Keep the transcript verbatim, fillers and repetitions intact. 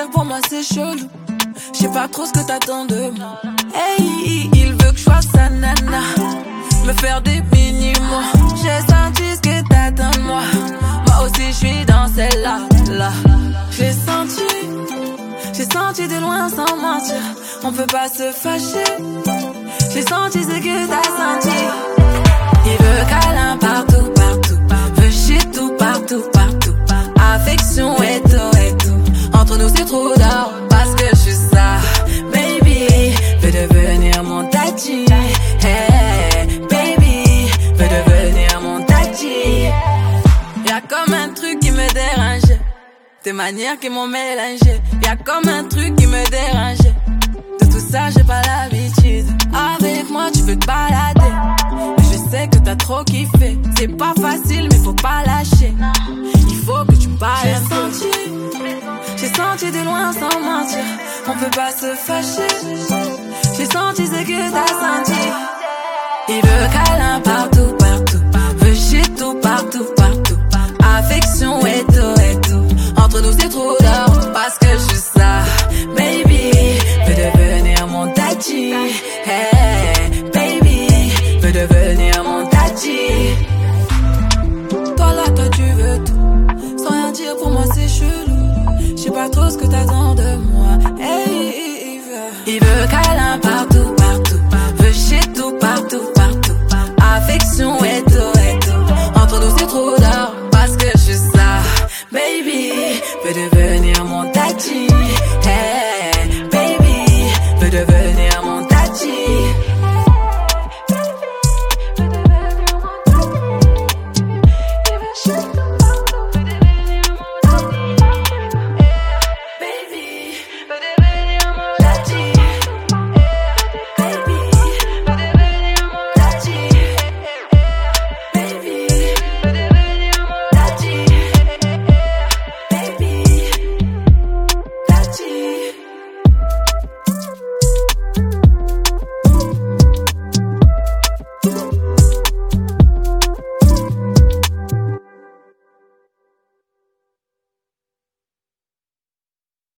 dire, pour moi c'est chelou. Je sais pas trop ce que t'attends de moi. Hey, il veut que je sois sa nana, me faire des mini-mots. J'ai senti ce que t'attends de moi. Moi aussi je suis dans celle-là, là. J'ai senti, j'ai senti de loin sans mentir. On peut pas se fâcher. J'ai senti ce que t'as senti. Il veut câlin partout, partout. Veut shit tout, partout, partout. Affection et tout, et tout. Entre nous c'est trop d'or, parce que je suis ça. Baby, veut devenir mon tati. Hey, baby, veut devenir mon tati. Y'a comme un truc qui me dérange, tes manières qui m'ont mélangé. Y'a comme un truc qui me dérange. De tout ça j'ai pas l'habitude. Avec moi tu peux te balader, mais je sais que t'as trop kiffé. C'est pas facile mais faut pas lâcher. Il faut que tu me parles. J'ai senti, j'ai senti de loin sans mentir. On peut pas se fâcher. J'ai senti ce que t'as senti. Il veut câlin partout, partout. Veut shit tout, partout, partout. Affection et tout, et tout. Entre nous c'est trop d'or, parce que je suis ça. Baby, veut devenir mon tati. Hey, baby, veut devenir mon tati. Toi là, toi tu veux tout, sans rien dire, pour moi c'est chelou. Je sais pas trop ce que t'attends de moi. Hey, il veut, il veut câlin partout, partout. Veut shit tout, partout, partout. Affection et tout, et tout. Entre nous c'est trop d'or, parce que je suis ça. Baby, veut devenir mon tati. Hey, baby, veut devenir